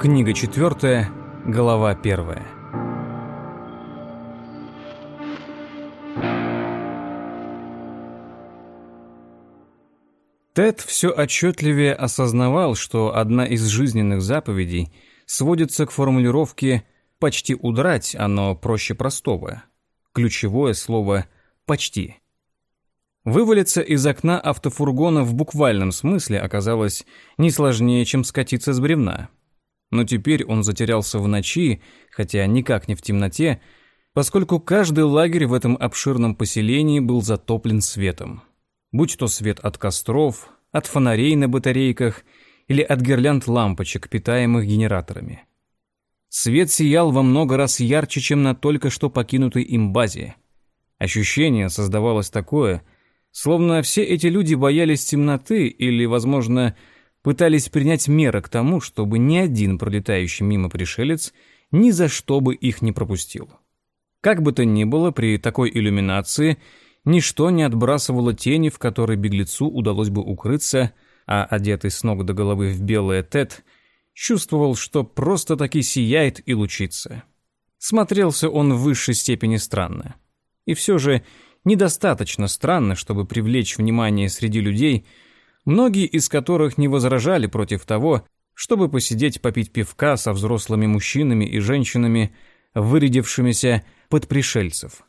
Книга 4, глава 1. Тед все отчетливее осознавал, что одна из жизненных заповедей сводится к формулировке «почти удрать», оно проще простого. Ключевое слово «почти». Вывалиться из окна автофургона в буквальном смысле оказалось не сложнее, чем скатиться с бревна. Но теперь он затерялся в ночи, хотя никак не в темноте, поскольку каждый лагерь в этом обширном поселении был затоплен светом. Будь то свет от костров, от фонарей на батарейках или от гирлянд лампочек, питаемых генераторами. Свет сиял во много раз ярче, чем на только что покинутой им базе. Ощущение создавалось такое, словно все эти люди боялись темноты или, возможно, пытались принять меры к тому, чтобы ни один пролетающий мимо пришелец ни за что бы их не пропустил. Как бы то ни было, при такой иллюминации ничто не отбрасывало тени, в которой беглецу удалось бы укрыться, а одетый с ног до головы в белое Тед чувствовал, что просто-таки сияет и лучится. Смотрелся он в высшей степени странно. И все же недостаточно странно, чтобы привлечь внимание среди людей, многие из которых не возражали против того, чтобы посидеть попить пивка со взрослыми мужчинами и женщинами, вырядившимися под пришельцев.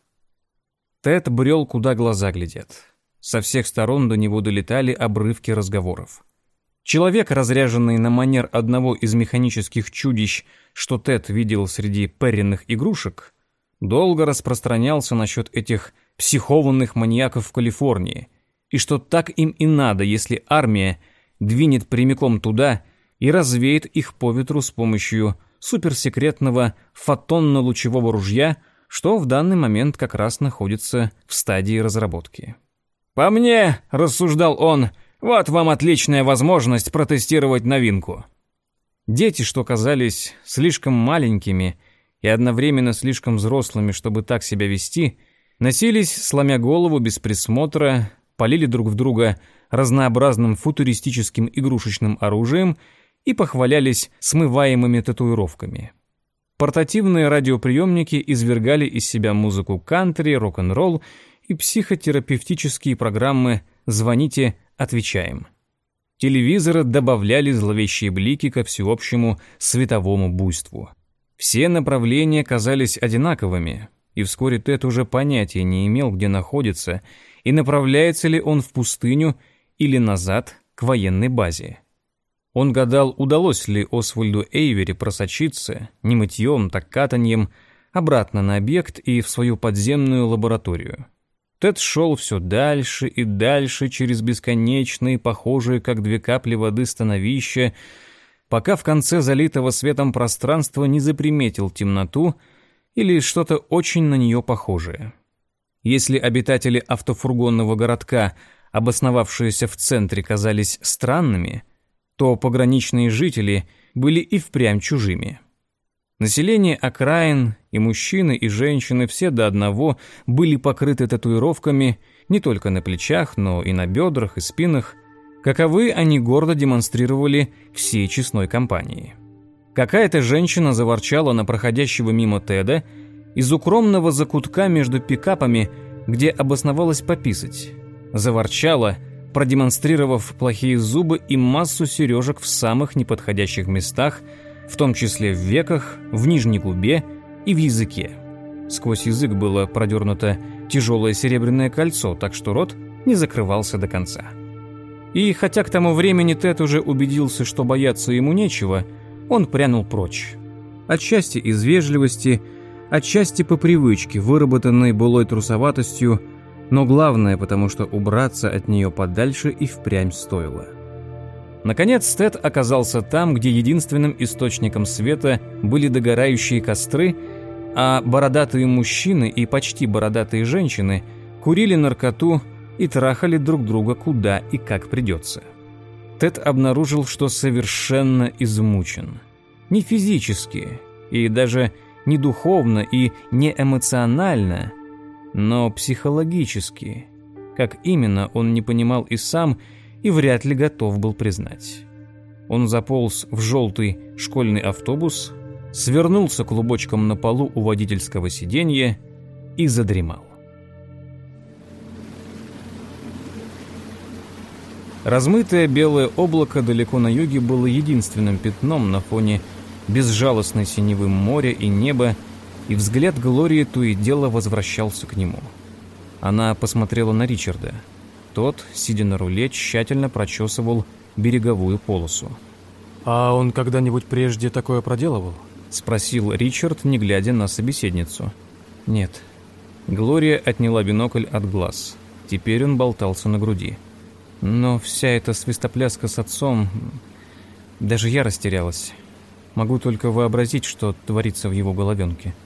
Тед брел, куда глаза глядят. Со всех сторон до него долетали обрывки разговоров. Человек, разряженный на манер одного из механических чудищ, что Тед видел среди Перриных игрушек, долго распространялся насчет этих психованных маньяков в Калифорнии, и что так им и надо, если армия двинет прямиком туда и развеет их по ветру с помощью суперсекретного фотонно-лучевого ружья, что в данный момент как раз находится в стадии разработки. «По мне, — рассуждал он, — вот вам отличная возможность протестировать новинку». Дети, что казались слишком маленькими и одновременно слишком взрослыми, чтобы так себя вести, носились, сломя голову без присмотра, полили друг в друга разнообразным футуристическим игрушечным оружием и похвалялись смываемыми татуировками. Портативные радиоприемники извергали из себя музыку кантри, рок-н-ролл и психотерапевтические программы «Звоните, отвечаем». Телевизоры добавляли зловещие блики ко всеобщему световому буйству. Все направления казались одинаковыми, и вскоре Тед уже понятия не имел, где находится, и направляется ли он в пустыню или назад к военной базе. Он гадал, удалось ли Освальду Эйвери просочиться, не мытьем, так катаньем, обратно на объект и в свою подземную лабораторию. Тед шел все дальше и дальше через бесконечные, похожие как две капли воды становища, пока в конце залитого светом пространства не заприметил темноту или что-то очень на нее похожее. Если обитатели автофургонного городка, обосновавшиеся в центре, казались странными, то пограничные жители были и впрямь чужими. Население окраин, и мужчины, и женщины, все до одного были покрыты татуировками не только на плечах, но и на бедрах и спинах, каковы они гордо демонстрировали всей честной компании. Какая-то женщина заворчала на проходящего мимо Теда из укромного закутка между пикапами, где обосновалась пописать. Заворчала, продемонстрировав плохие зубы и массу сережек в самых неподходящих местах, в том числе в веках, в нижней губе и в языке. Сквозь язык было продернуто тяжелое серебряное кольцо, так что рот не закрывался до конца. И хотя к тому времени Тед уже убедился, что бояться ему нечего, он прянул прочь. Отчасти из вежливости, отчасти по привычке, выработанной былой трусоватостью, но главное, потому что убраться от нее подальше и впрямь стоило. Наконец Тед оказался там, где единственным источником света были догорающие костры, а бородатые мужчины и почти бородатые женщины курили наркоту и трахали друг друга куда и как придется. Тед обнаружил, что совершенно измучен. Не физически, и даже не духовно, и не эмоционально, но психологически. Как именно, он не понимал и сам, и вряд ли готов был признать. Он заполз в желтый школьный автобус, свернулся клубочком на полу у водительского сиденья и задремал. Размытое белое облако далеко на юге было единственным пятном на фоне безжалостной синевы моря и неба, и взгляд Глории то и дело возвращался к нему. Она посмотрела на Ричарда. Тот, сидя на руле, тщательно прочесывал береговую полосу. «А он когда-нибудь прежде такое проделывал?» — спросил Ричард, не глядя на собеседницу. «Нет». Глория отняла бинокль от глаз. Теперь он болтался на груди. Но вся эта свистопляска с отцом... Даже я растерялась. Могу только вообразить, что творится в его головенке.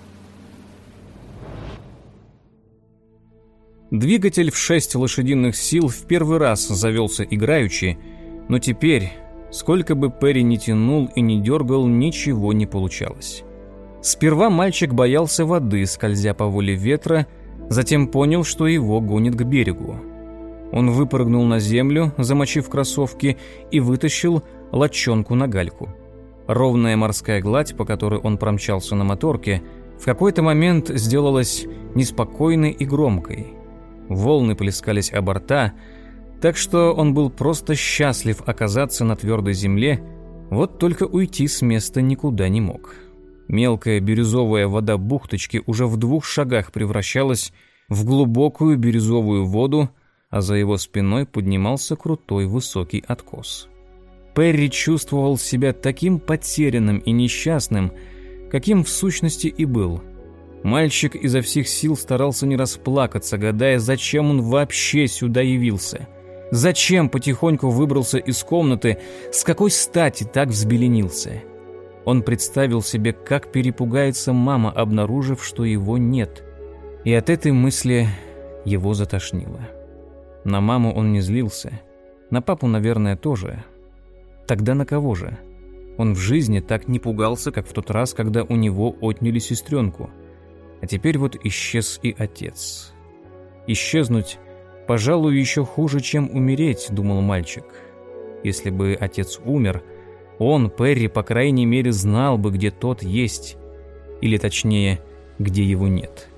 Двигатель в 6 лошадиных сил в первый раз завелся играючи, но теперь, сколько бы Перри ни тянул и ни дергал, ничего не получалось. Сперва мальчик боялся воды, скользя по воле ветра, затем понял, что его гонит к берегу. Он выпрыгнул на землю, замочив кроссовки, и вытащил лодчонку на гальку. Ровная морская гладь, по которой он промчался на моторке, в какой-то момент сделалась неспокойной и громкой. Волны плескались о борта, так что он был просто счастлив оказаться на твердой земле, вот только уйти с места никуда не мог. Мелкая бирюзовая вода бухточки уже в 2 шагах превращалась в глубокую бирюзовую воду, а за его спиной поднимался крутой высокий откос. Перри чувствовал себя таким потерянным и несчастным, каким в сущности и был. Мальчик изо всех сил старался не расплакаться, гадая, зачем он вообще сюда явился. Зачем потихоньку выбрался из комнаты, с какой стати так взбеленился. Он представил себе, как перепугается мама, обнаружив, что его нет. И от этой мысли его затошнило. На маму он не злился. На папу, наверное, тоже. Тогда на кого же? Он в жизни так не пугался, как в тот раз, когда у него отняли сестренку. А теперь вот исчез и отец. Исчезнуть, пожалуй, еще хуже, чем умереть, думал мальчик. Если бы отец умер, он, Перри, по крайней мере, знал бы, где тот есть. Или точнее, где его нет.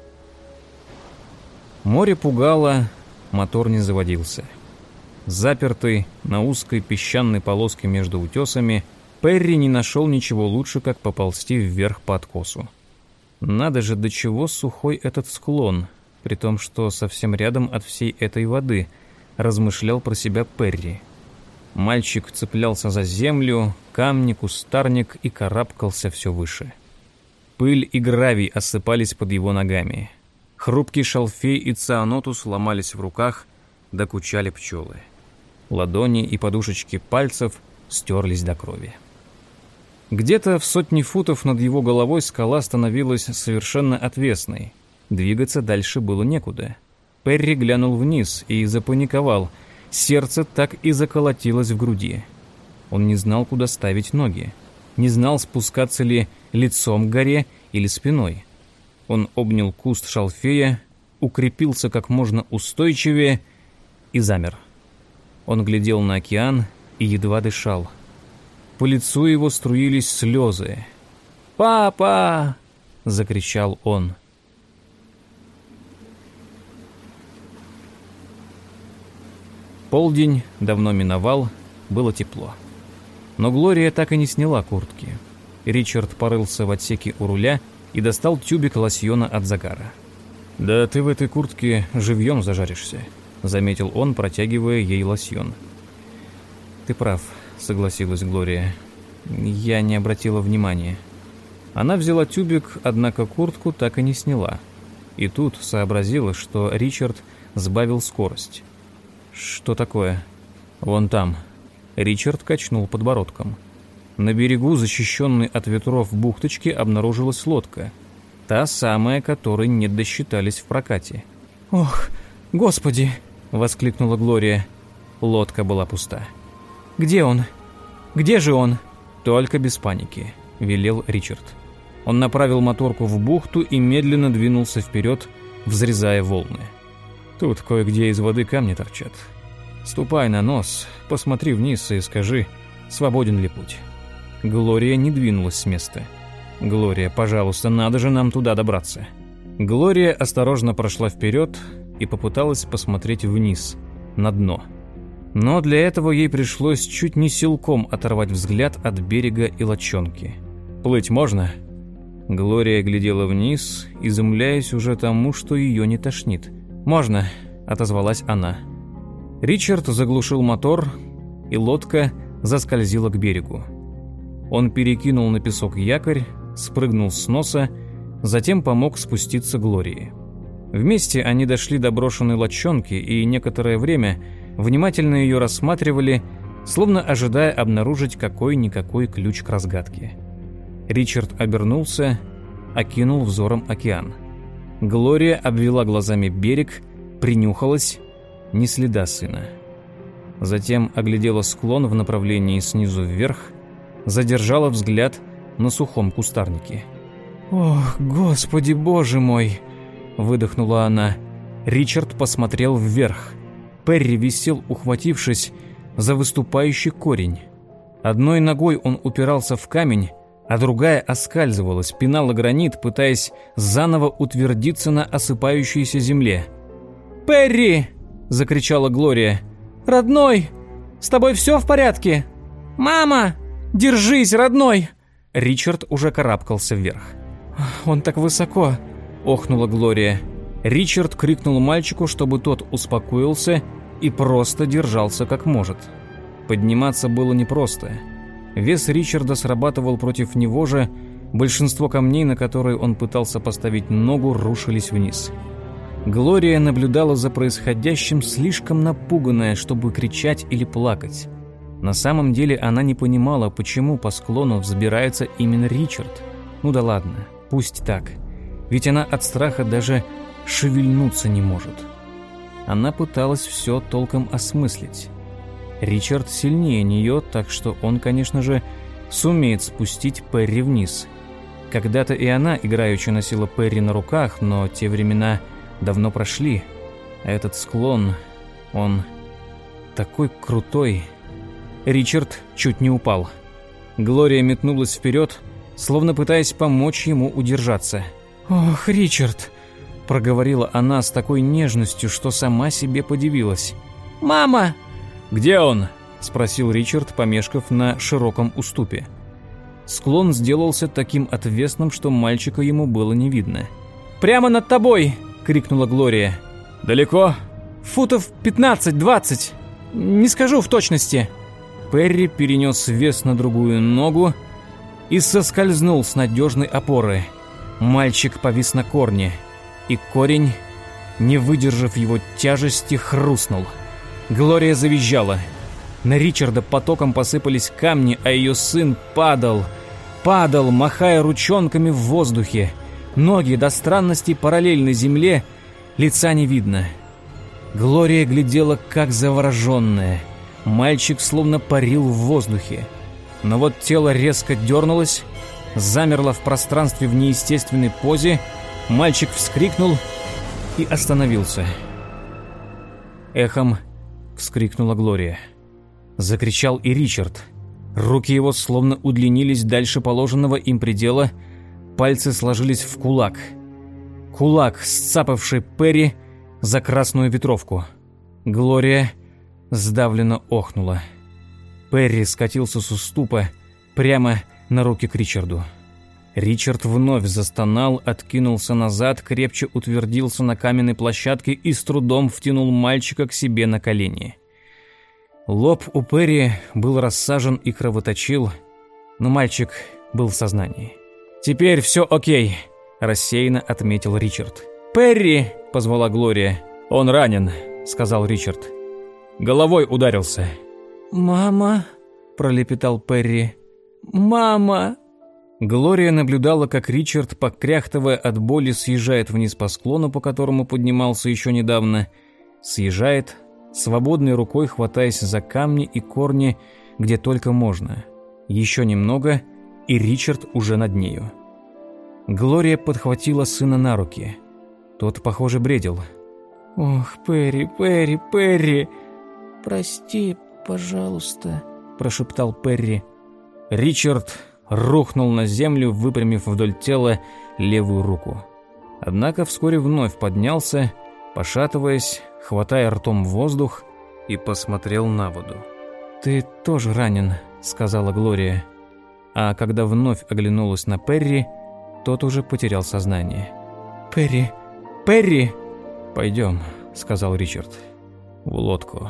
Море пугало, мотор не заводился. Запертый на узкой песчаной полоске между утесами, Перри не нашел ничего лучше, как поползти вверх по откосу. Надо же, до чего сухой этот склон, при том, что совсем рядом от всей этой воды, размышлял про себя Перри. Мальчик цеплялся за землю, камни, кустарник и карабкался все выше. Пыль и гравий осыпались под его ногами. Хрупкий шалфей и цианотус ломались в руках, докучали пчелы. Ладони и подушечки пальцев стерлись до крови. Где-то в 100 футов над его головой скала становилась совершенно отвесной. Двигаться дальше было некуда. Перри глянул вниз и запаниковал. Сердце так и заколотилось в груди. Он не знал, куда ставить ноги. Не знал, спускаться ли лицом к горе или спиной. Он обнял куст шалфея, укрепился как можно устойчивее и замер. Он глядел на океан и едва дышал. По лицу его струились слезы. «Папа!» — закричал он. Полдень давно миновал, было тепло. Но Глория так и не сняла куртки. Ричард порылся в отсеке у руля и достал тюбик лосьона от загара. «Да ты в этой куртке живьем зажаришься», — заметил он, протягивая ей лосьон. «Ты прав», — согласилась Глория. «Я не обратила внимания». Она взяла тюбик, однако куртку так и не сняла. И тут сообразила, что Ричард сбавил скорость. «Что такое?» «Вон там». Ричард качнул подбородком. На берегу, защищенной от ветров бухточки, обнаружилась лодка. Та самая, которой не досчитались в прокате. «Ох, Господи!» — воскликнула Глория. Лодка была пуста. «Где он? Где же он?» «Только без паники», — велел Ричард. Он направил моторку в бухту и медленно двинулся вперед, взрезая волны. «Тут кое-где из воды камни торчат. Ступай на нос, посмотри вниз и скажи, свободен ли путь. Глория не двинулась с места. «Глория, пожалуйста, надо же нам туда добраться». Глория осторожно прошла вперед и попыталась посмотреть вниз, на дно. Но для этого ей пришлось чуть не силком оторвать взгляд от берега и лодчонки. «Плыть можно?» Глория глядела вниз, изумляясь уже тому, что ее не тошнит. «Можно», — отозвалась она. Ричард заглушил мотор, и лодка заскользила к берегу. Он перекинул на песок якорь, спрыгнул с носа, затем помог спуститься Глории. Вместе они дошли до брошенной лодчонки и некоторое время внимательно ее рассматривали, словно ожидая обнаружить какой-никакой ключ к разгадке. Ричард обернулся, окинул взором океан. Глория обвела глазами берег, принюхалась, ни следа сына. Затем оглядела склон в направлении снизу вверх, задержала взгляд на сухом кустарнике. «Ох, Господи, Боже мой!» — выдохнула она. Ричард посмотрел вверх. Перри висел, ухватившись за выступающий корень. Одной ногой он упирался в камень, а другая оскальзывалась, пинала гранит, пытаясь заново утвердиться на осыпающейся земле. «Перри!» — закричала Глория. «Родной! С тобой все в порядке? Мама! Держись, родной!» Ричард уже карабкался вверх. «Он так высоко!» — охнула Глория. Ричард крикнул мальчику, чтобы тот успокоился и просто держался как может. Подниматься было непросто. Вес Ричарда срабатывал против него же, большинство камней, на которые он пытался поставить ногу, рушились вниз. Глория наблюдала за происходящим, слишком напуганная, чтобы кричать или плакать. На самом деле она не понимала, почему по склону взбирается именно Ричард. Ну да ладно, пусть так. Ведь она от страха даже шевельнуться не может. Она пыталась все толком осмыслить. Ричард сильнее нее, так что он, конечно же, сумеет спустить Перри вниз. Когда-то и она играючи носила Перри на руках, но те времена давно прошли. А этот склон, он такой крутой. Ричард чуть не упал. Глория метнулась вперед, словно пытаясь помочь ему удержаться. «Ох, Ричард!» — проговорила она с такой нежностью, что сама себе подивилась. «Мама!» «Где он?» — спросил Ричард, помешков на широком уступе. Склон сделался таким отвесным, что мальчика ему было не видно. «Прямо над тобой!» — крикнула Глория. «Далеко?» «Футов 15-20. Не скажу в точности». Перри перенес вес на другую ногу и соскользнул с надежной опоры. Мальчик повис на корне, и корень, не выдержав его тяжести, хрустнул. Глория завизжала. На Ричарда потоком посыпались камни, а ее сын падал, махая ручонками в воздухе. Ноги до странности параллельны земле, лица не видно. Глория глядела как завороженная. Мальчик словно парил в воздухе. Но вот тело резко дернулось, замерло в пространстве в неестественной позе, мальчик вскрикнул и остановился. Эхом вскрикнула Глория. Закричал и Ричард. Руки его словно удлинились дальше положенного им предела, пальцы сложились в кулак. Кулак, сцапавший Перри за красную ветровку. Глория сдавленно охнула. Перри скатился с уступа прямо на руки к Ричарду. Ричард вновь застонал, откинулся назад, крепче утвердился на каменной площадке и с трудом втянул мальчика к себе на колени. Лоб у Перри был рассажен и кровоточил, но мальчик был в сознании. «Теперь все окей», — рассеянно отметил Ричард. «Перри!» — позвала Глория. «Он ранен», — сказал Ричард. «Головой ударился». «Мама!» — пролепетал Перри. «Мама!» Глория наблюдала, как Ричард, покряхтывая от боли, съезжает вниз по склону, по которому поднимался еще недавно. Съезжает, свободной рукой хватаясь за камни и корни, где только можно. Еще немного, и Ричард уже над нею. Глория подхватила сына на руки. Тот, похоже, бредил. «Ох, Перри, Перри, Перри! Прости, пожалуйста!» – прошептал Перри. Ричард рухнул на землю, выпрямив вдоль тела левую руку. Однако вскоре вновь поднялся, пошатываясь, хватая ртом воздух, и посмотрел на воду. «Ты тоже ранен», — сказала Глория. А когда вновь оглянулась на Перри, тот уже потерял сознание. «Перри! Перри!» «Пойдем», — сказал Ричард. «В лодку».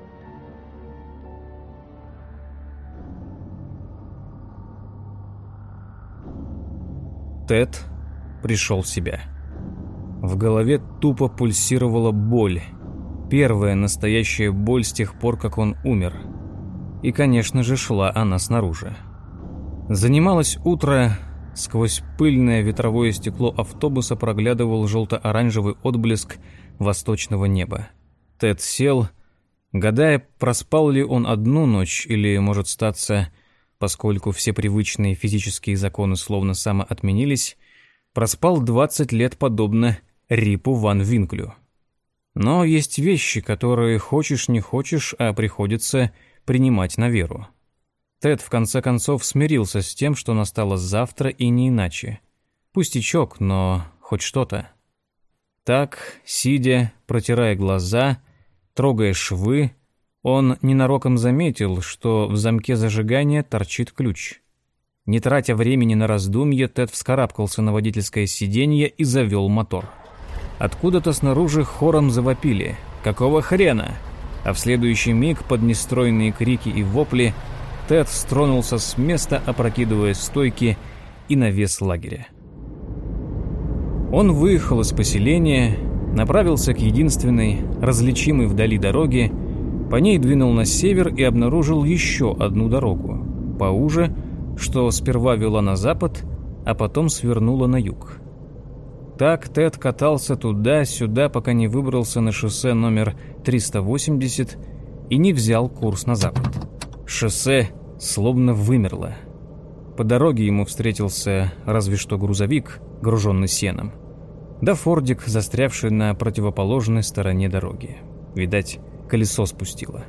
Тед пришел в себя. В голове тупо пульсировала боль. Первая настоящая боль с тех пор, как он умер. И, конечно же, шла она снаружи. Занималось утро, сквозь пыльное ветровое стекло автобуса проглядывал желто-оранжевый отблеск восточного неба. Тед сел, гадая, проспал ли он одну ночь или, может статься, поскольку все привычные физические законы словно самоотменились, проспал 20 лет подобно Рипу ван Винклю. Но есть вещи, которые хочешь не хочешь, а приходится принимать на веру. Тед в конце концов смирился с тем, что настало завтра и не иначе. Пустячок, но хоть что-то. Так, сидя, протирая глаза, трогая швы, он ненароком заметил, что в замке зажигания торчит ключ. Не тратя времени на раздумье, Тед вскарабкался на водительское сиденье и завел мотор. Откуда-то снаружи хором завопили: «Какого хрена?», а в следующий миг под нестройные крики и вопли Тед стронулся с места, опрокидывая стойки и навес лагеря. Он выехал из поселения, направился к единственной, различимой вдали дороге, по ней двинул на север и обнаружил еще одну дорогу, поуже, что сперва вела на запад, а потом свернула на юг. Так Тед катался туда-сюда, пока не выбрался на шоссе номер 380 и не взял курс на запад. Шоссе словно вымерло. По дороге ему встретился разве что грузовик, груженный сеном, да фордик, застрявший на противоположной стороне дороги. Видать, колесо спустило.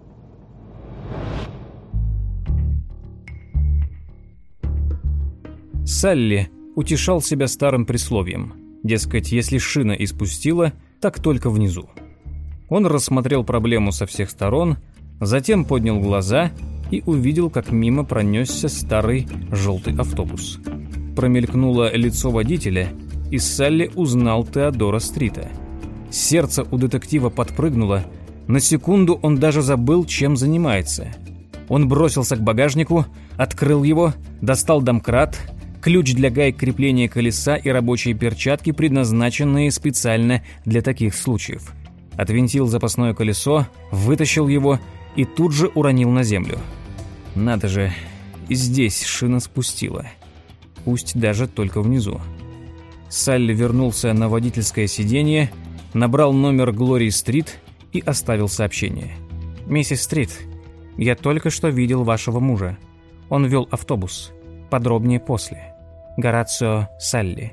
Салли утешал себя старым присловием. Дескать, если шина испустила, так только внизу. Он рассмотрел проблему со всех сторон, затем поднял глаза и увидел, как мимо пронесся старый желтый автобус. Промелькнуло лицо водителя, и Салли узнал Теодора Стрита. Сердце у детектива подпрыгнуло. На секунду он даже забыл, чем занимается. Он бросился к багажнику, открыл его, достал домкрат, ключ для гаек крепления колеса и рабочие перчатки, предназначенные специально для таких случаев. Отвинтил запасное колесо, вытащил его и тут же уронил на землю. Надо же, и здесь шина спустила. Пусть даже только внизу. Салли вернулся на водительское сиденье, набрал номер Глории Стрит и оставил сообщение. «Миссис Стрит, я только что видел вашего мужа. Он вел автобус. Подробнее после. Горацио Салли».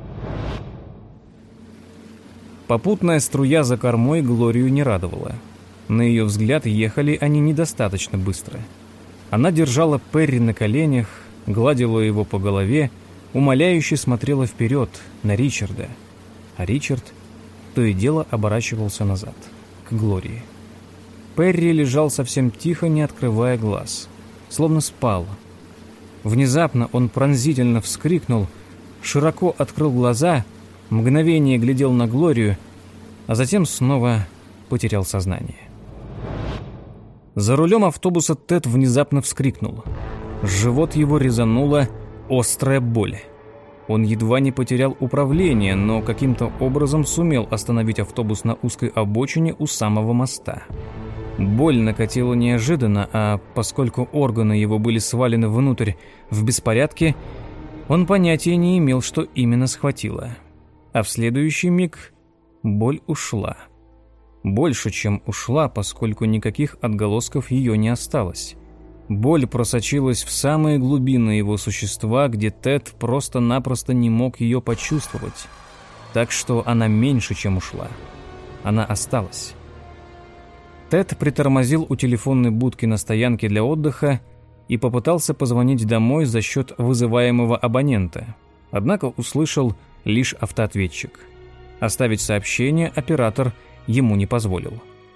Попутная струя за кормой Глорию не радовала. На ее взгляд, ехали они недостаточно быстро. Она держала Перри на коленях, гладила его по голове, умоляюще смотрела вперед, на Ричарда. А Ричард то и дело оборачивался назад, к Глории. Перри лежал совсем тихо, не открывая глаз, словно спал. Внезапно он пронзительно вскрикнул, широко открыл глаза, мгновение глядел на Глорию, а затем снова потерял сознание. За рулем автобуса Тед внезапно вскрикнул. Живот его резанула острая боль. Он едва не потерял управление, но каким-то образом сумел остановить автобус на узкой обочине у самого моста. Боль накатила неожиданно, а поскольку органы его были свалены внутрь в беспорядке, он понятия не имел, что именно схватило. А в следующий миг боль ушла. Больше, чем ушла, поскольку никаких отголосков ее не осталось. Боль просочилась в самые глубины его существа, где Тед просто-напросто не мог ее почувствовать. Так что она меньше, чем ушла. Она осталась. Тед притормозил у телефонной будки на стоянке для отдыха и попытался позвонить домой за счет вызываемого абонента, однако услышал лишь автоответчик. Оставить сообщение оператор ему не позволил.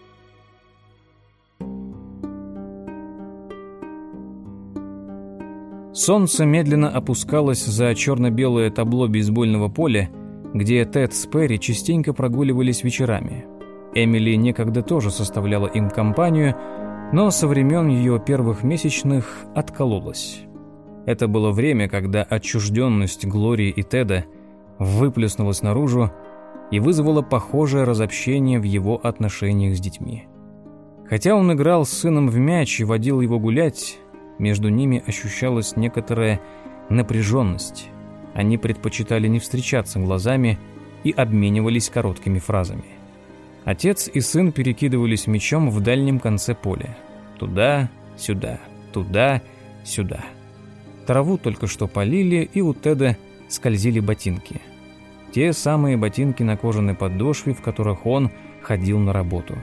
Солнце медленно опускалось за черно-белое табло бейсбольного поля, где Тед с Перри частенько прогуливались вечерами. Эмили некогда тоже составляла им компанию, но со времен ее первых месячных откололась. Это было время, когда отчужденность Глории и Теда выплеснулась наружу и вызвала похожее разобщение в его отношениях с детьми. Хотя он играл с сыном в мяч и водил его гулять, между ними ощущалась некоторая напряженность. Они предпочитали не встречаться глазами и обменивались короткими фразами. Отец и сын перекидывались мячом в дальнем конце поля. Туда-сюда, туда-сюда. Траву только что полили, и у Теда скользили ботинки. Те самые ботинки на кожаной подошве, в которых он ходил на работу.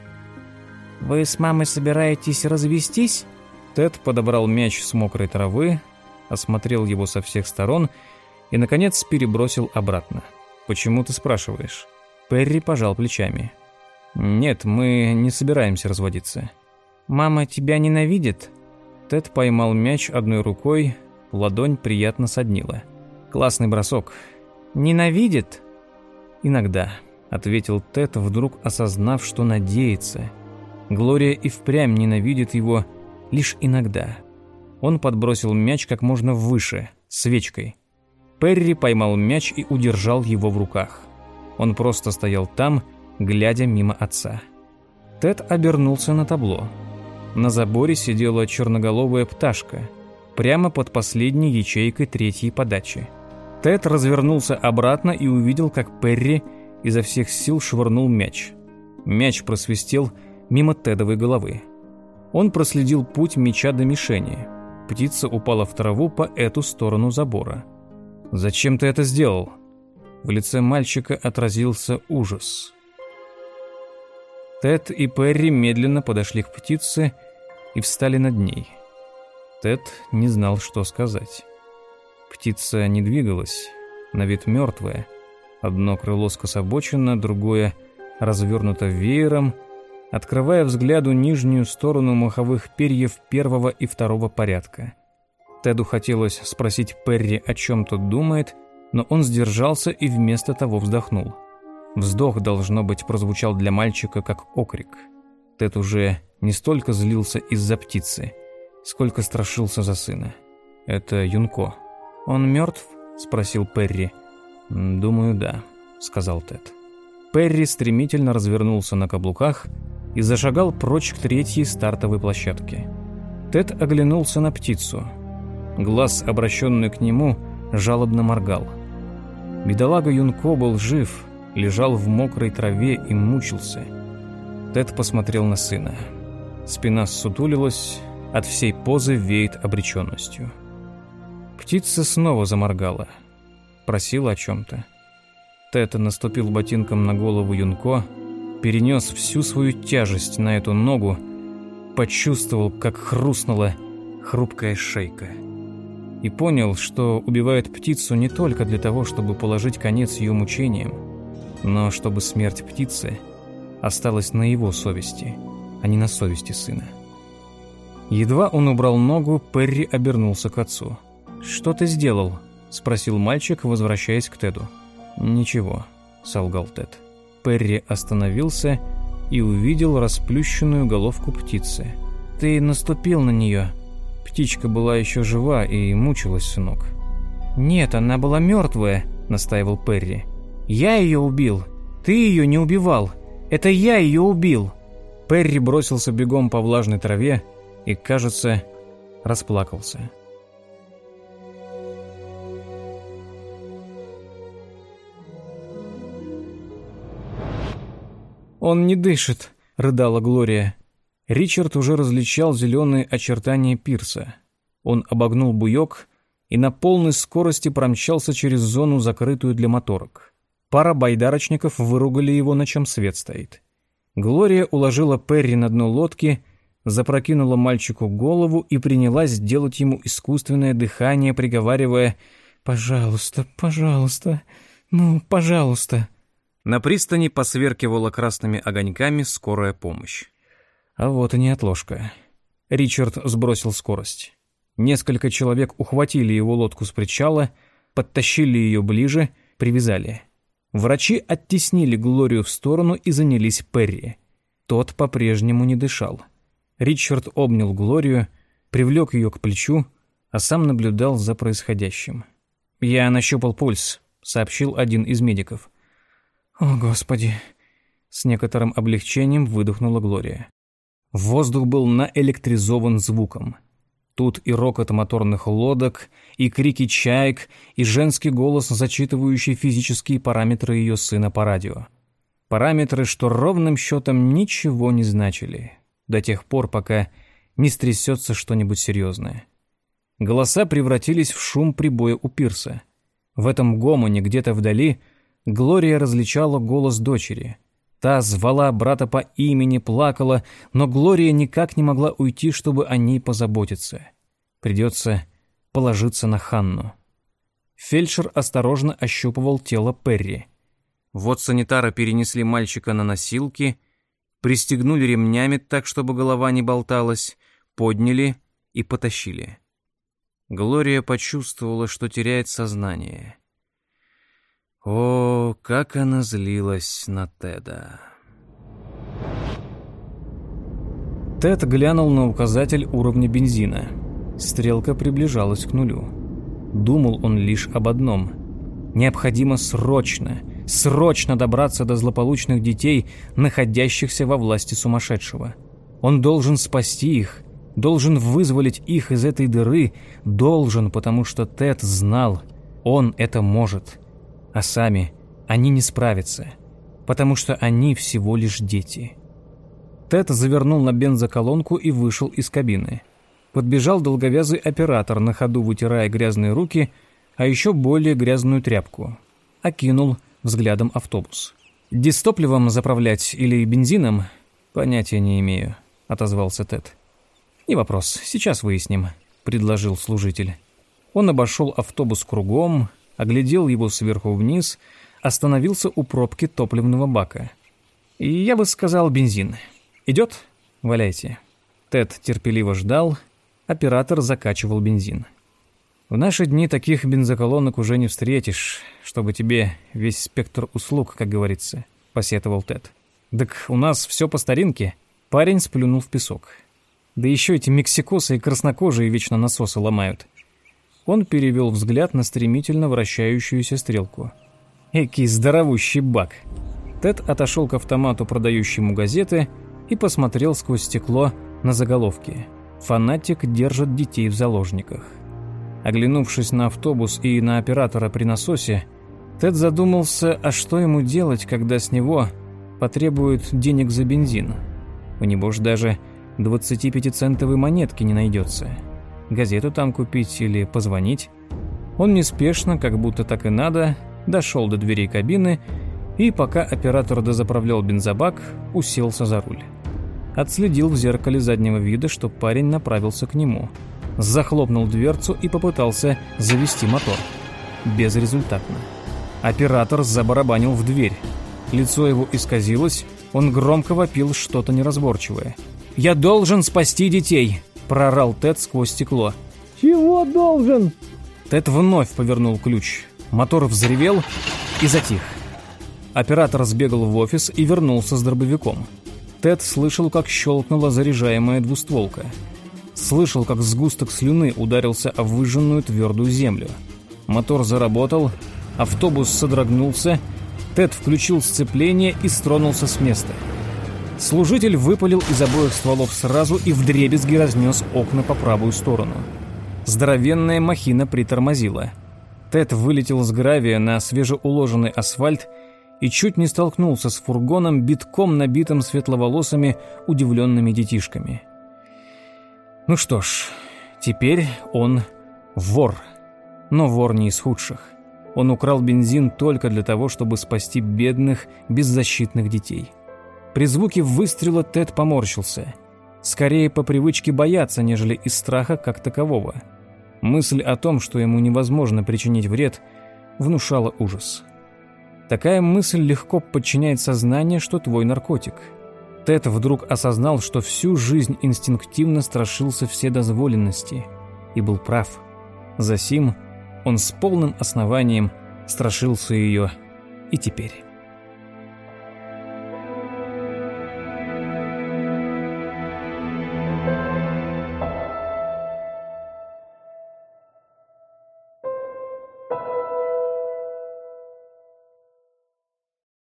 «Вы с мамой собираетесь развестись?» Тед подобрал мяч с мокрой травы, осмотрел его со всех сторон и, наконец, перебросил обратно. «Почему ты спрашиваешь?» Перри пожал плечами. «Нет, мы не собираемся разводиться». «Мама тебя ненавидит?» Тед поймал мяч одной рукой, ладонь приятно соднила. «Классный бросок». «Ненавидит?» «Иногда», — ответил Тед, вдруг осознав, что надеется. Глория и впрямь ненавидит его лишь иногда. Он подбросил мяч как можно выше, свечкой. Перри поймал мяч и удержал его в руках. Он просто стоял там, глядя мимо отца. Тед обернулся на табло. На заборе сидела черноголовая пташка, прямо под последней ячейкой третьей подачи. Тед развернулся обратно и увидел, как Перри изо всех сил швырнул мяч. Мяч просвистел мимо Тедовой головы. Он проследил путь мяча до мишени. Птица упала в траву по эту сторону забора. «Зачем ты это сделал?» В лице мальчика отразился ужас. Тед и Перри медленно подошли к птице и встали над ней. Тед не знал, что сказать. Птица не двигалась, на вид мертвая. Одно крыло скособочено, другое развернуто веером, открывая взгляду нижнюю сторону моховых перьев первого и второго порядка. Теду хотелось спросить Перри, о чем тот думает, но он сдержался и вместо того вздохнул. Вздох, должно быть, прозвучал для мальчика как окрик. Тед уже не столько злился из-за птицы, сколько страшился за сына. Это Юнко. «Он мертв?» — спросил Перри. «Думаю, да», — сказал Тед. Перри стремительно развернулся на каблуках и зашагал прочь к третьей стартовой площадке. Тед оглянулся на птицу. Глаз, обращенный к нему, жалобно моргал. Бедолага Юнко был жив, лежал в мокрой траве и мучился. Тед посмотрел на сына. Спина ссутулилась, от всей позы веет обреченностью. Птица снова заморгала, просила о чем-то. Тед наступил ботинком на голову Юнко, перенес всю свою тяжесть на эту ногу, почувствовал, как хрустнула хрупкая шейка. И понял, что убивает птицу не только для того, чтобы положить конец ее мучениям, но чтобы смерть птицы осталась на его совести, а не на совести сына. Едва он убрал ногу, Перри обернулся к отцу. «Что ты сделал?» — спросил мальчик, возвращаясь к Теду. «Ничего», — солгал Тед. Перри остановился и увидел расплющенную головку птицы. «Ты наступил на нее». Птичка была еще жива и мучилась, сынок. «Нет, она была мертвая», — настаивал Перри. «Я ее убил. Ты ее не убивал. Это я ее убил». Перри бросился бегом по влажной траве и, кажется, расплакался. «Он не дышит», — рыдала Глория. Ричард уже различал зеленые очертания пирса. Он обогнул буёк и на полной скорости промчался через зону, закрытую для моторок. Пара байдарочников выругали его, на чем свет стоит. Глория уложила Перри на дно лодки, запрокинула мальчику голову и принялась делать ему искусственное дыхание, приговаривая: «Пожалуйста, пожалуйста, ну, пожалуйста». На пристани посверкивала красными огоньками скорая помощь. А вот и неотложка. Ричард сбросил скорость. Несколько человек ухватили его лодку с причала, подтащили ее ближе, привязали. Врачи оттеснили Глорию в сторону и занялись Перри. Тот по-прежнему не дышал. Ричард обнял Глорию, привлек ее к плечу, а сам наблюдал за происходящим. «Я нащупал пульс», — сообщил один из медиков. «О, Господи!» — с некоторым облегчением выдохнула Глория. Воздух был наэлектризован звуком. Тут и рокот моторных лодок, и крики чаек, и женский голос, зачитывающий физические параметры ее сына по радио. Параметры, что ровным счетом ничего не значили, до тех пор, пока не стрясется что-нибудь серьезное. Голоса превратились в шум прибоя у пирса. В этом гомоне где-то вдали Глория различала голос дочери. Та звала брата по имени, плакала, но Глория никак не могла уйти, чтобы о ней позаботиться. Придется положиться на Ханну. Фельдшер осторожно ощупывал тело Перри. Вот санитары перенесли мальчика на носилки, пристегнули ремнями так, чтобы голова не болталась, подняли и потащили. Глория почувствовала, что теряет сознание. О, как она злилась на Теда. Тед глянул на указатель уровня бензина. Стрелка приближалась к нулю. Думал он лишь об одном. Необходимо срочно добраться до злополучных детей, находящихся во власти сумасшедшего. Он должен спасти их, должен вызволить их из этой дыры, потому что Тед знал, он это может. А сами они не справятся, потому что они всего лишь дети. Тед завернул на бензоколонку и вышел из кабины. Подбежал долговязый оператор, на ходу вытирая грязные руки, а еще более грязную тряпку. Окинул взглядом автобус. «Дистопливом заправлять или бензином? Понятия не имею», — отозвался Тед. «Не вопрос, сейчас выясним», — предложил служитель. Он обошел автобус кругом, оглядел его сверху вниз, остановился у пробки топливного бака. «И я бы сказал, бензин. Идет? Валяйте». Тед терпеливо ждал, оператор закачивал бензин. «В наши дни таких бензоколонок уже не встретишь, чтобы тебе весь спектр услуг, как говорится», — посетовал Тед. «Так у нас все по старинке». Парень сплюнул в песок. «Да еще эти мексикосы и краснокожие вечно насосы ломают». Он перевел взгляд на стремительно вращающуюся стрелку. «Экий здоровущий бак!» Тед отошел к автомату, продающему газеты, и посмотрел сквозь стекло на заголовки. «Фанатик держит детей в заложниках». Оглянувшись на автобус и на оператора при насосе, Тед задумался, а что ему делать, когда с него потребуют денег за бензин. У него ж даже 25-центовой монетки не найдется. Газету там купить или позвонить. Он неспешно, как будто так и надо, дошел до дверей кабины и, пока оператор дозаправлял бензобак, уселся за руль. Отследил в зеркале заднего вида, что парень направился к нему. Захлопнул дверцу и попытался завести мотор. Безрезультатно. Оператор забарабанил в дверь. Лицо его исказилось, он громко вопил что-то неразборчивое. «Я должен спасти детей!» — проорал Тед сквозь стекло. «Чего должен?» Тед вновь повернул ключ. Мотор взревел и затих. Оператор сбегал в офис и вернулся с дробовиком. Тед слышал, как щелкнула заряжаемая двустволка. Слышал, как сгусток слюны ударился о выжженную твердую землю. Мотор заработал, автобус содрогнулся, Тед включил сцепление и стронулся с места. Служитель выпалил из обоих стволов сразу и вдребезги разнес окна по правую сторону. Здоровенная махина притормозила. Тед вылетел с гравия на свежеуложенный асфальт и чуть не столкнулся с фургоном, битком набитым светловолосыми, удивленными детишками. Ну что ж, теперь он вор. Но вор не из худших. Он украл бензин только для того, чтобы спасти бедных, беззащитных детей. При звуке выстрела Тед поморщился. Скорее по привычке бояться, нежели из страха как такового. Мысль о том, что ему невозможно причинить вред, внушала ужас. Такая мысль легко подчиняет сознание, что твой наркотик. Тед вдруг осознал, что всю жизнь инстинктивно страшился вседозволенности. И был прав. Засим он с полным основанием страшился ее и теперь.